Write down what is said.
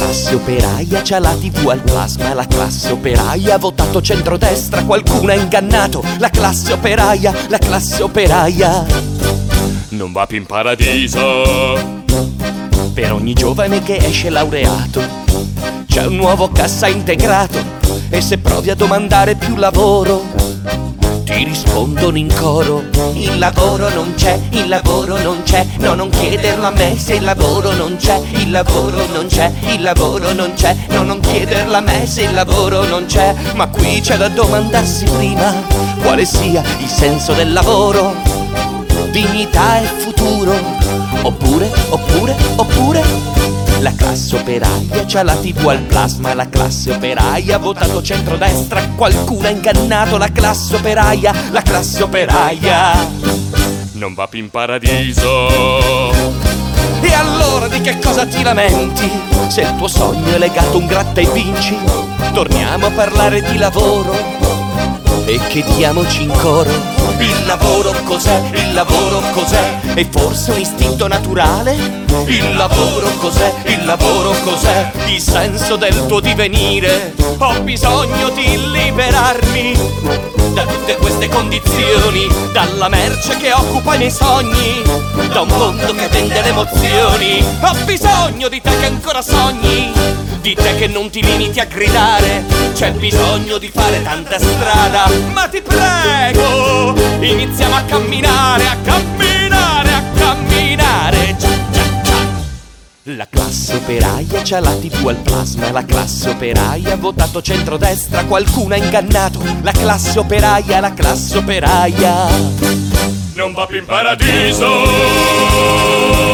classe operaia c'ha la TV al plasma, la classe operaia ha votato centrodestra, qualcuno ha ingannato, la classe operaia non va più in paradiso. Per ogni giovane che esce laureato c'è un nuovo cassa integrato, e se provi a domandare più lavoro ti rispondono in coro: il lavoro non c'è, il lavoro non c'è, no, non chiederlo a me se il lavoro non c'è, il lavoro non c'è, il lavoro non c'è, no, non chiederlo a me se il lavoro non c'è. Ma qui c'è da domandarsi prima quale sia il senso del lavoro, dignità e futuro, oppure la classe operaia c'ha la TV al plasma, la classe operaia ha votato centrodestra, qualcuno ha ingannato, la classe operaia non va più in paradiso. E allora di che cosa ti lamenti, se il tuo sogno è legato a un gratta e vinci? Torniamo a parlare di lavoro e chiediamoci in coro: il lavoro cos'è? Il lavoro cos'è? È forse un istinto naturale? Il lavoro cos'è? Il lavoro cos'è? Il senso del tuo divenire? Ho bisogno di liberarmi da tutte queste condizioni, dalla merce che occupa i miei sogni, da un mondo che vende le emozioni. Ho bisogno di te che ancora sogni, di te che non ti limiti a gridare. C'è bisogno di fare tanta strada, ma ti prego, iniziamo a camminare, a camminare, a camminare. La classe operaia c'ha la TV al plasma, la classe operaia ha votato centrodestra, qualcuno ha ingannato, la classe operaia non va più in paradiso.